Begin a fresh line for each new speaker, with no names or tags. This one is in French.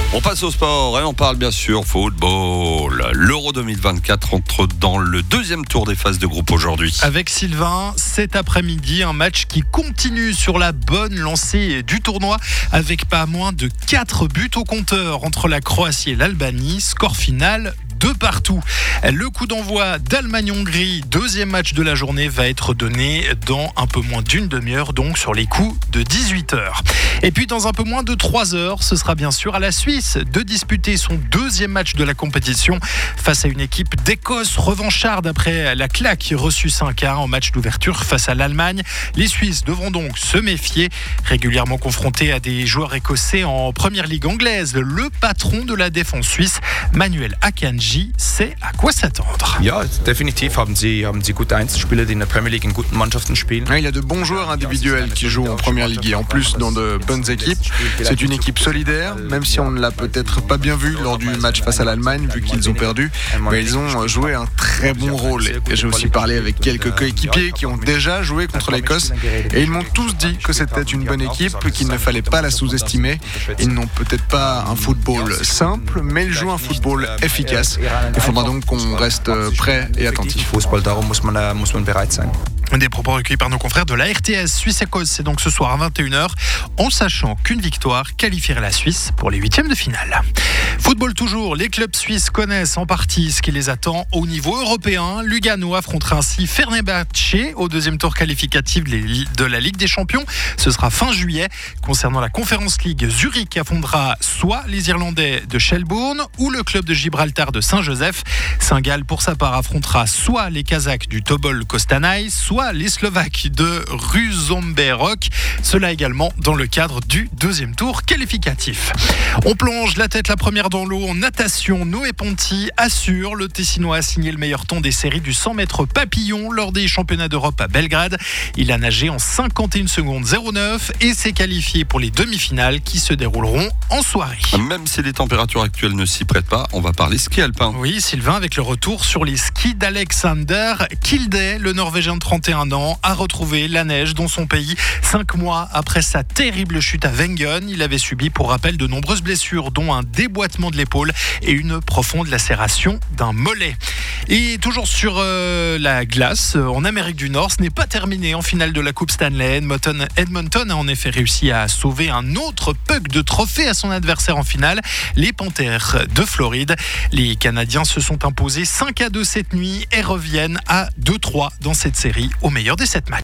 On passe au sport et on parle bien sûr football. L'Euro 2024 entre dans le deuxième tour des phases de groupe aujourd'hui.
Avec Sylvain, cet après-midi, un match qui continue sur la bonne lancée du tournoi avec pas moins de 4 buts au compteur entre la Croatie et l'Albanie. Score final 2-2. Le coup d'envoi d'Allemagne-Hongrie, deuxième match de la journée, va être donné dans un peu moins d'une demi-heure, donc sur les coups de 18h. Et puis dans un peu moins de 3 heures, ce sera bien sûr à la Suisse de disputer son deuxième match de la compétition face à une équipe d'Écosse revancharde après la claque reçue 5-1 en match d'ouverture face à l'Allemagne. Les Suisses devront donc se méfier. Régulièrement confrontés à des joueurs écossais en première ligue anglaise, le patron de la défense suisse, Manuel Akanji, sait à quoi s'attendre.
Ja, definitiv haben sie gute Einzelspieler, die in der Premier League in guten Mannschaften spielen.
Il y a de bons joueurs individuels qui jouent en Première Ligue et en plus dans de bonnes équipes. C'est une équipe solidaire, même si on ne l'a peut-être pas bien vu lors du match face à l'Allemagne, vu qu'ils ont perdu. Mais ils ont joué un très bon rôle. Et j'ai aussi parlé avec quelques coéquipiers qui ont déjà joué contre l'Écosse et ils m'ont tous dit que c'était une bonne équipe, qu'il ne fallait pas la sous-estimer. Ils n'ont peut-être pas un football simple, mais ils jouent un football efficace. Il faudra donc qu'on reste prêt et attentif.
Fußball, darum muss man bereit sein.
Des propos recueillis par nos confrères de la RTS. Suisse-Écosse, c'est donc ce soir à 21h, en sachant qu'une victoire qualifierait la Suisse pour les huitièmes de finale. Football toujours, les clubs suisses connaissent en partie ce qui les attend au niveau européen. Lugano affrontera ainsi Fenerbahçe au deuxième tour qualificatif de la Ligue des Champions. Ce sera fin juillet. Concernant la Conference League, Zurich affrontera soit les Irlandais de Shelbourne ou le club de Gibraltar de Saint-Joseph. Saint-Gall, pour sa part, affrontera soit les Kazakhs du Tobol Kostanay, soit les Slovaques de Ružomberok. Cela également dans le cadre du deuxième tour qualificatif. On plonge la tête la première dans l'eau en natation. Noé Ponty assure. Le Tessinois a signé le meilleur temps des séries du 100 mètres papillon lors des championnats d'Europe à Belgrade. Il a nagé en 51 secondes 09 et s'est qualifié pour les demi-finales qui se dérouleront en soirée.
Même si les températures actuelles ne s'y prêtent pas, on va parler ski alpin.
Oui, Sylvain, avec le retour sur les skis d'Alexander Kilde, le Norvégien de 31 ans, a retrouvé la neige dans son pays 5 mois après sa terrible chute à Wengen. Il avait subi, pour rappel, de nombreuses blessures, dont un déboîtement de l'épaule et une profonde lacération d'un mollet. Et toujours sur la glace, en Amérique du Nord, ce n'est pas terminé en finale de la Coupe Stanley. Edmonton a en effet réussi à sauver un autre puck de trophée à son adversaire en finale, les Panthers de Floride. Les Canadiens se sont imposés 5-2 cette nuit et reviennent à 2-3 dans cette série au meilleur des 7 matchs.